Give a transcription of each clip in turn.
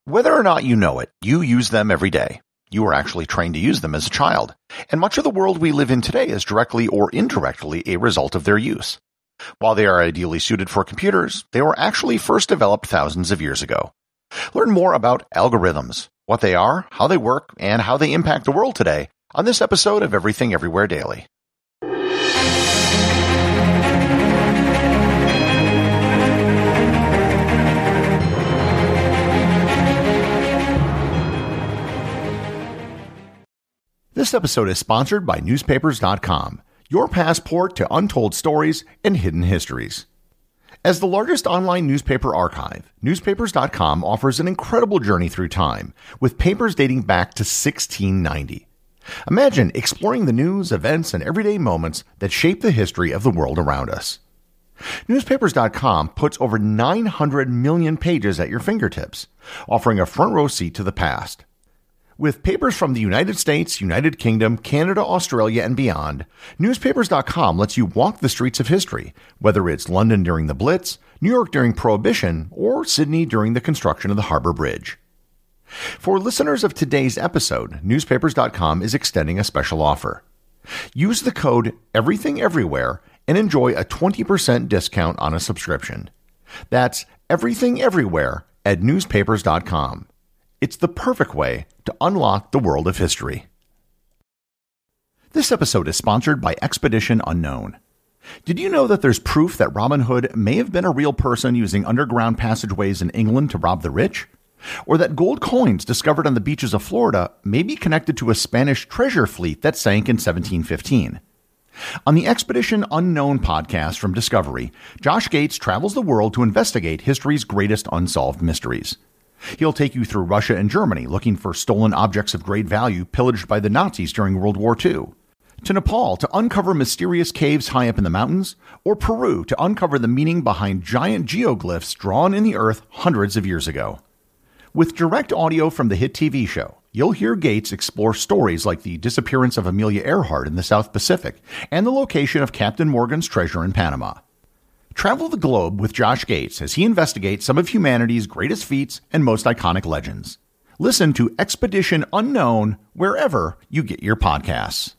Whether or not you know it, you use them every day. You were actually trained to use them as a child, and much of the world we live in today is directly or indirectly a result of their use. While they are ideally suited for computers, they were actually first developed thousands of years ago. Learn more about algorithms, what they are, how they work, and how they impact the world today on this episode of Everything Everywhere Daily. This episode is sponsored by Newspapers.com, your passport to untold stories and hidden histories. As the largest online newspaper archive, Newspapers.com offers an incredible journey through time, with papers dating back to 1690. Imagine exploring the news, events, and everyday moments that shape the history of the world around us. Newspapers.com puts over 900 million pages at your fingertips, offering a front row seat to the past. With papers from the United States, United Kingdom, Canada, Australia, and beyond, Newspapers.com lets you walk the streets of history, whether it's London during the Blitz, New York during Prohibition, or Sydney during the construction of the Harbor Bridge. For listeners of today's episode, Newspapers.com is extending a special offer. Use the code EVERYTHINGEVERYWHERE and enjoy a 20% discount on a subscription. That's Everything Everywhere at Newspapers.com. It's the perfect way to unlock the world of history. This episode is sponsored by Expedition Unknown. Did you know that there's proof that Robin Hood may have been a real person using underground passageways in England to rob the rich? Or that gold coins discovered on the beaches of Florida may be connected to a Spanish treasure fleet that sank in 1715? On the Expedition Unknown podcast from Discovery, Josh Gates travels the world to investigate history's greatest unsolved mysteries. He'll take you through Russia and Germany looking for stolen objects of great value pillaged by the Nazis during World War II, to Nepal to uncover mysterious caves high up in the mountains, or Peru to uncover the meaning behind giant geoglyphs drawn in the earth hundreds of years ago. With direct audio from the hit TV show, you'll hear Gates explore stories like the disappearance of Amelia Earhart in the South Pacific and the location of Captain Morgan's treasure in Panama. Travel the globe with Josh Gates as he investigates some of humanity's greatest feats and most iconic legends. Listen to Expedition Unknown wherever you get your podcasts.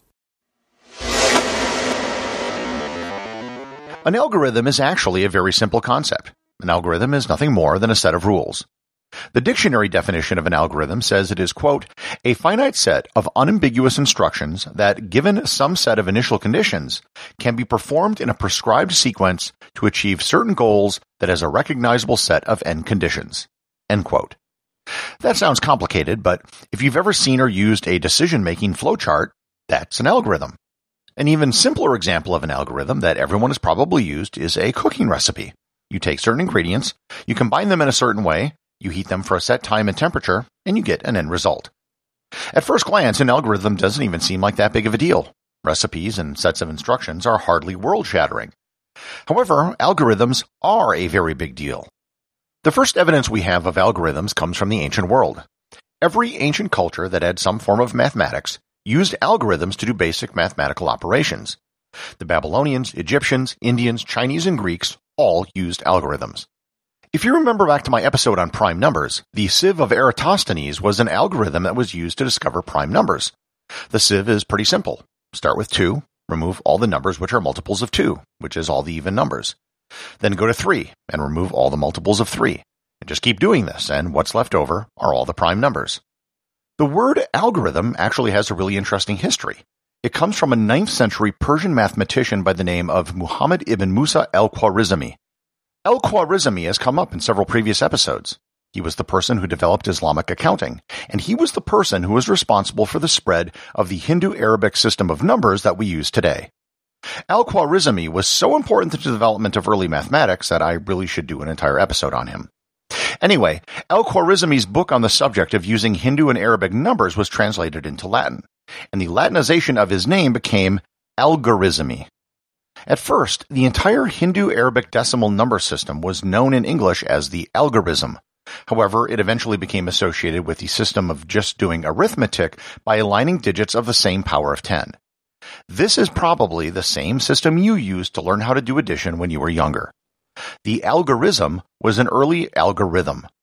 An algorithm is actually a very simple concept. An algorithm is nothing more than a set of rules. The dictionary definition of an algorithm says it is, quote, a finite set of unambiguous instructions that, given some set of initial conditions, can be performed in a prescribed sequence to achieve certain goals that has a recognizable set of end conditions, end quote. That sounds complicated, but if you've ever seen or used a decision-making flowchart, that's an algorithm. An even simpler example of an algorithm that everyone has probably used is a cooking recipe. You take certain ingredients, you combine them in a certain way, you heat them for a set time and temperature, and you get an end result. At first glance, an algorithm doesn't even seem like that big of a deal. Recipes and sets of instructions are hardly world-shattering. However, algorithms are a very big deal. The first evidence we have of algorithms comes from the ancient world. Every ancient culture that had some form of mathematics used algorithms to do basic mathematical operations. The Babylonians, Egyptians, Indians, Chinese, and Greeks all used algorithms. If you remember back to my episode on prime numbers, the sieve of Eratosthenes was an algorithm that was used to discover prime numbers. The sieve is pretty simple. Start with 2, remove all the numbers which are multiples of 2, which is all the even numbers. Then go to 3 and remove all the multiples of 3. And just keep doing this, and what's left over are all the prime numbers. The word algorithm actually has a really interesting history. It comes from a 9th century Persian mathematician by the name of Muhammad ibn Musa al-Khwarizmi. Al-Khwarizmi has come up in several previous episodes. He was the person who developed Islamic accounting, and he was the person who was responsible for the spread of the Hindu-Arabic system of numbers that we use today. Al-Khwarizmi was so important to the development of early mathematics that I really should do an entire episode on him. Anyway, Al-Khwarizmi's book on the subject of using Hindu and Arabic numbers was translated into Latin, and the Latinization of his name became Algorizmi. At first, the entire Hindu-Arabic decimal number system was known in English as the algorithm. However, it eventually became associated with the system of just doing arithmetic by aligning digits of the same power of 10. This is probably the same system you used to learn how to do addition when you were younger. The algorithm was an early algorithm.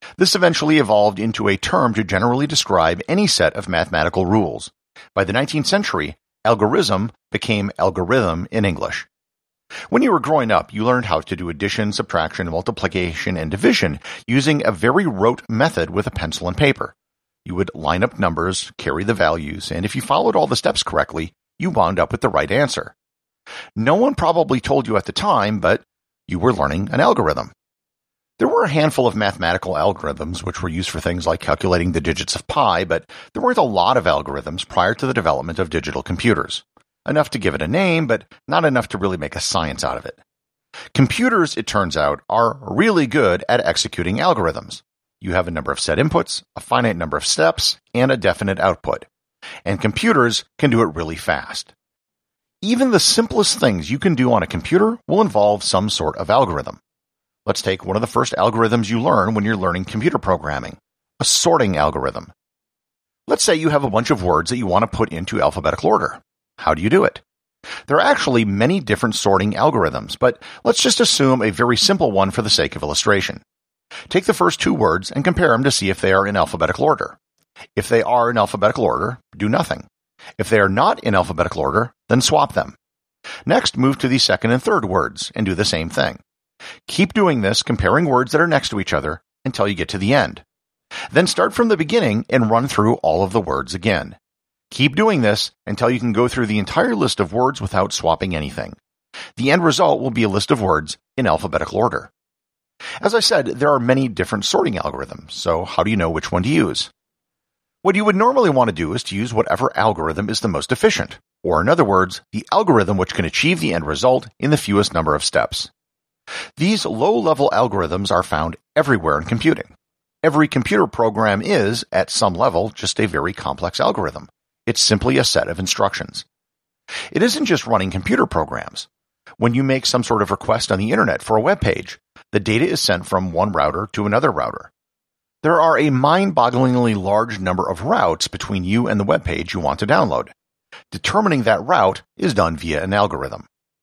This eventually evolved into a term to generally describe any set of mathematical rules. By the 19th century, algorithm became algorithm in English. When you were growing up, you learned how to do addition, subtraction, multiplication, and division using a very rote method with a pencil and paper. You would line up numbers, carry the values, and if you followed all the steps correctly, you wound up with the right answer. No one probably told you at the time, but you were learning an algorithm. There were a handful of mathematical algorithms which were used for things like calculating the digits of pi, but there weren't a lot of algorithms prior to the development of digital computers. Enough to give it a name, but not enough to really make a science out of it. Computers, it turns out, are really good at executing algorithms. You have a number of set inputs, a finite number of steps, and a definite output. And computers can do it really fast. Even the simplest things you can do on a computer will involve some sort of algorithm. Let's take one of the first algorithms you learn when you're learning computer programming, a sorting algorithm. Let's say you have a bunch of words that you want to put into alphabetical order. How do you do it? There are actually many different sorting algorithms, but let's just assume a very simple one for the sake of illustration. Take the first two words and compare them to see if they are in alphabetical order. If they are in alphabetical order, do nothing. If they are not in alphabetical order, then swap them. Next, move to the second and third words and do the same thing. Keep doing this, comparing words that are next to each other until you get to the end. Then start from the beginning and run through all of the words again. Keep doing this until you can go through the entire list of words without swapping anything. The end result will be a list of words in alphabetical order. As I said, there are many different sorting algorithms, so how do you know which one to use? What you would normally want to do is to use whatever algorithm is the most efficient, or in other words, the algorithm which can achieve the end result in the fewest number of steps. These low-level algorithms are found everywhere in computing. Every computer program is, at some level, just a very complex algorithm. It's simply a set of instructions. It isn't just running computer programs. When you make some sort of request on the internet for a web page, the data is sent from one router to another router. There are a mind-bogglingly large number of routes between you and the web page you want to download. Determining that route is done via an algorithm.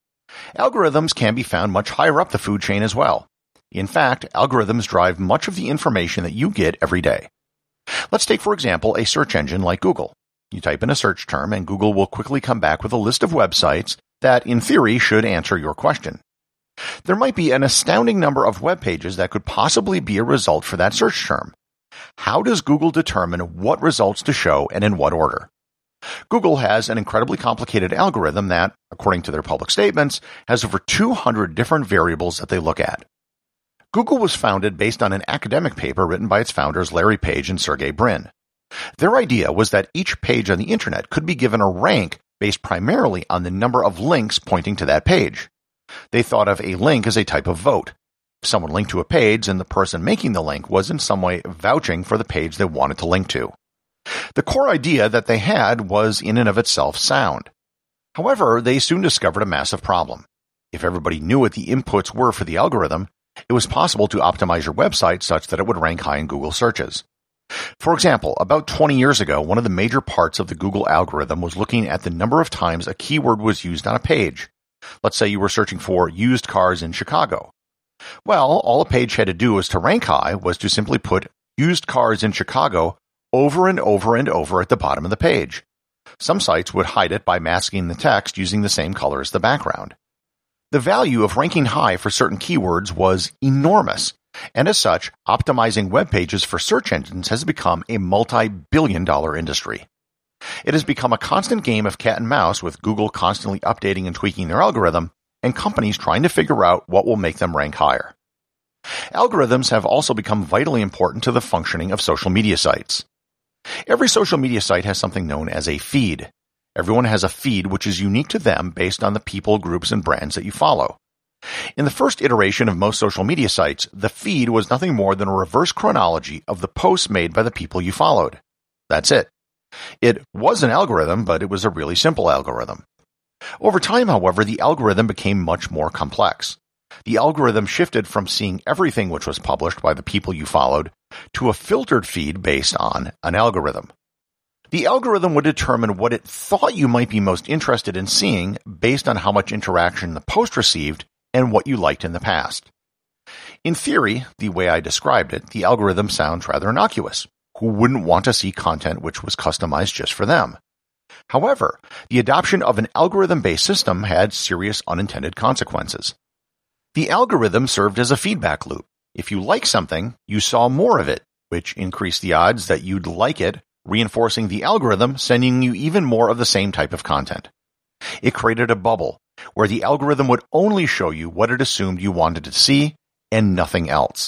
Algorithms can be found much higher up the food chain as well. In fact, algorithms drive much of the information that you get every day. Let's take, for example, a search engine like Google. You type in a search term and Google will quickly come back with a list of websites that, in theory, should answer your question. There might be an astounding number of web pages that could possibly be a result for that search term. How does Google determine what results to show and in what order? Google has an incredibly complicated algorithm that, according to their public statements, has over 200 different variables that they look at. Google was founded based on an academic paper written by its founders Larry Page and Sergey Brin. Their idea was that each page on the internet could be given a rank based primarily on the number of links pointing to that page. They thought of a link as a type of vote. If someone linked to a page, then the person making the link was in some way vouching for the page they wanted to link to. The core idea that they had was in and of itself sound. However, they soon discovered a massive problem. If everybody knew what the inputs were for the algorithm, it was possible to optimize your website such that it would rank high in Google searches. For example, about 20 years ago, one of the major parts of the Google algorithm was looking at the number of times a keyword was used on a page. Let's say you were searching for used cars in Chicago. Well, all a page had to do was to rank high was to simply put used cars in Chicago over and over and over at the bottom of the page. Some sites would hide it by masking the text using the same color as the background. The value of ranking high for certain keywords was enormous, and as such, optimizing web pages for search engines has become a multi-billion-dollar industry. It has become a constant game of cat and mouse with Google constantly updating and tweaking their algorithm, and companies trying to figure out what will make them rank higher. Algorithms have also become vitally important to the functioning of social media sites. Every social media site has something known as a feed. Everyone has a feed which is unique to them based on the people, groups, and brands that you follow. In the first iteration of most social media sites, the feed was nothing more than a reverse chronology of the posts made by the people you followed. That's it. It was an algorithm, but it was a really simple algorithm. Over time, however, the algorithm became much more complex. The algorithm shifted from seeing everything which was published by the people you followed to a filtered feed based on an algorithm. The algorithm would determine what it thought you might be most interested in seeing based on how much interaction the post received and what you liked in the past. In theory, the way I described it, the algorithm sounds rather innocuous. Who wouldn't want to see content which was customized just for them? However, the adoption of an algorithm-based system had serious unintended consequences. The algorithm served as a feedback loop. If you like something, you saw more of it, which increased the odds that you'd like it, reinforcing the algorithm sending you even more of the same type of content. It created a bubble where the algorithm would only show you what it assumed you wanted to see and nothing else.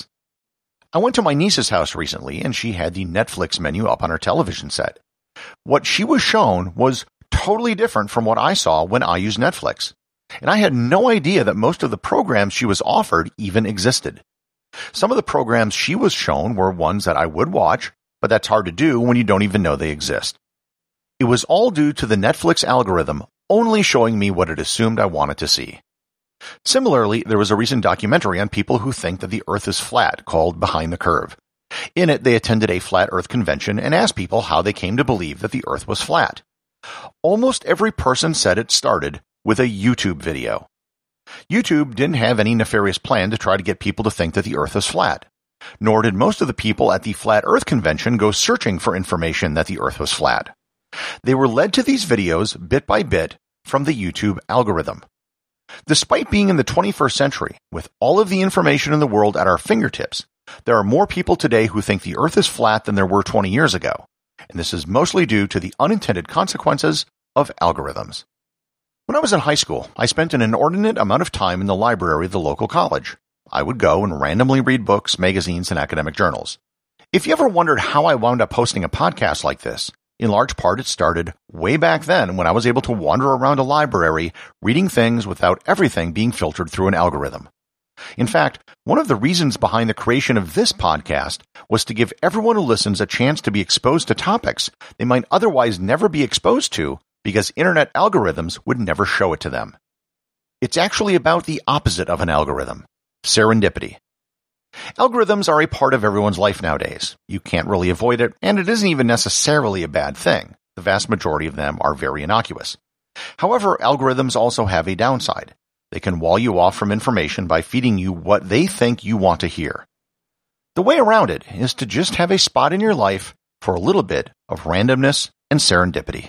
I went to my niece's house recently and she had the Netflix menu up on her television set. What she was shown was totally different from what I saw when I used Netflix. And I had no idea that most of the programs she was offered even existed. Some of the programs she was shown were ones that I would watch, but that's hard to do when you don't even know they exist. It was all due to the Netflix algorithm only showing me what it assumed I wanted to see. Similarly, there was a recent documentary on people who think that the Earth is flat called Behind the Curve. In it, they attended a flat Earth convention and asked people how they came to believe that the Earth was flat. Almost every person said it started with a YouTube video. YouTube didn't have any nefarious plan to try to get people to think that the Earth is flat. Nor did most of the people at the Flat Earth convention go searching for information that the Earth was flat. They were led to these videos bit by bit from the YouTube algorithm. Despite being in the 21st century, with all of the information in the world at our fingertips, there are more people today who think the Earth is flat than there were 20 years ago, and this is mostly due to the unintended consequences of algorithms. When I was in high school, I spent an inordinate amount of time in the library of the local college. I would go and randomly read books, magazines, and academic journals. If you ever wondered how I wound up hosting a podcast like this, in large part it started way back then when I was able to wander around a library reading things without everything being filtered through an algorithm. In fact, one of the reasons behind the creation of this podcast was to give everyone who listens a chance to be exposed to topics they might otherwise never be exposed to because internet algorithms would never show it to them. It's actually about the opposite of an algorithm: serendipity. Algorithms are a part of everyone's life nowadays. You can't really avoid it, and it isn't even necessarily a bad thing. The vast majority of them are very innocuous. However, algorithms also have a downside. They can wall you off from information by feeding you what they think you want to hear. The way around it is to just have a spot in your life for a little bit of randomness and serendipity.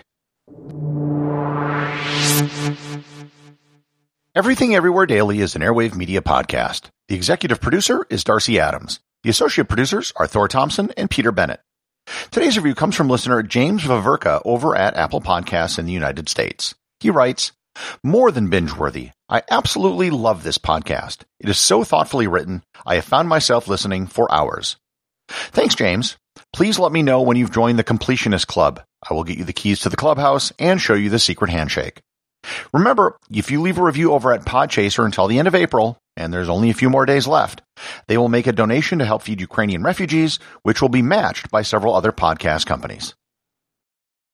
Everything Everywhere Daily is an Airwave Media podcast. The executive producer is Darcy Adams. The associate producers are Thor Thompson and Peter Bennett. Today's review comes from listener James Vaverka over at Apple Podcasts in the United States. He writes, "More than binge-worthy. I absolutely love this podcast. It is so thoughtfully written. I have found myself listening for hours." Thanks, James. Please let me know when you've joined the Completionist Club. I will get you the keys to the clubhouse and show you the secret handshake. Remember, if you leave a review over at Podchaser until the end of April, and there's only a few more days left, they will make a donation to help feed Ukrainian refugees, which will be matched by several other podcast companies.